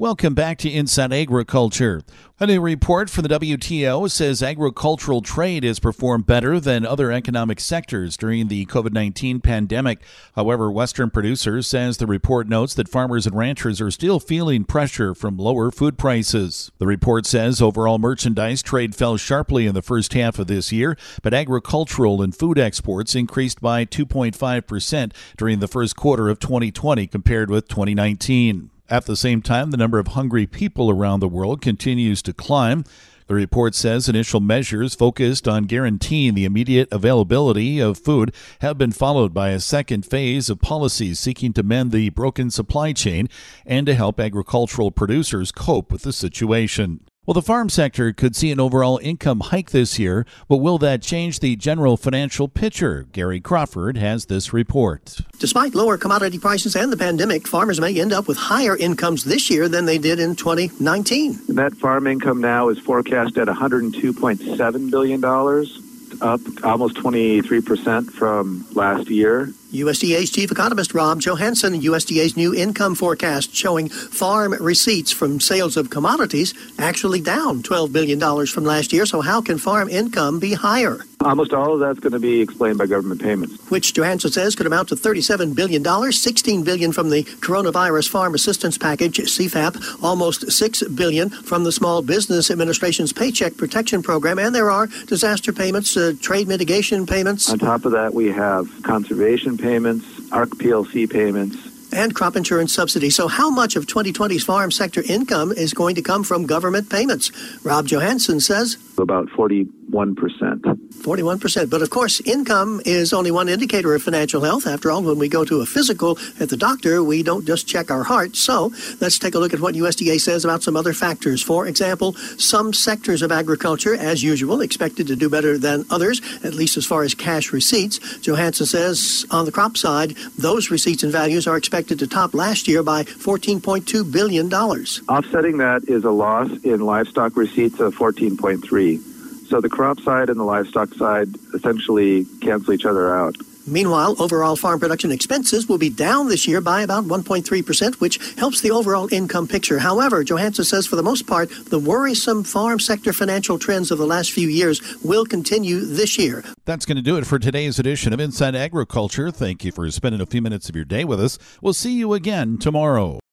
Welcome back to Inside Agriculture. A new report from the WTO says agricultural trade has performed better than other economic sectors during the COVID-19 pandemic. However, Western Producers says the report notes that farmers and ranchers are still feeling pressure from lower food prices. The report says overall merchandise trade fell sharply in the first half of this year, but agricultural and food exports increased by 2.5% during the first quarter of 2020 compared with 2019. At the same time, the number of hungry people around the world continues to climb. The report says initial measures focused on guaranteeing the immediate availability of food have been followed by a second phase of policies seeking to mend the broken supply chain and to help agricultural producers cope with the situation. Well, the farm sector could see an overall income hike this year, but will that change the general financial picture? Gary Crawford has this report. Despite lower commodity prices and the pandemic, farmers may end up with higher incomes this year than they did in 2019. Net farm income now is forecast at $102.7 billion, up almost 23% from last year. USDA's chief economist Rob Johansson, USDA's new income forecast showing farm receipts from sales of commodities actually down $12 billion from last year. So how can farm income be higher? Almost all of that's going to be explained by government payments, which Johansson says could amount to $37 billion, $16 billion from the Coronavirus Farm Assistance Package, CFAP, almost $6 billion from the Small Business Administration's Paycheck Protection Program, and there are disaster payments, trade mitigation payments. On top of that, we have conservation payments, ARC PLC payments, and crop insurance subsidies. So how much of 2020's farm sector income is going to come from government payments? Rob Johansson says about 41%. 41%. But of course, income is only one indicator of financial health. After all, when we go to a physical at the doctor, we don't just check our heart. So let's take a look at what USDA says about some other factors. For example, some sectors of agriculture, as usual, expected to do better than others, at least as far as cash receipts. Johansson says on the crop side, those receipts and values are expected to top last year by $14.2 billion. Offsetting that is a loss in livestock receipts of 14.3. So the crop side and the livestock side essentially cancel each other out. Meanwhile, overall farm production expenses will be down this year by about 1.3%, which helps the overall income picture. However, Johansson says for the most part, the worrisome farm sector financial trends of the last few years will continue this year. That's going to do it for today's edition of Inside Agriculture. Thank you for spending a few minutes of your day with us. We'll see you again tomorrow.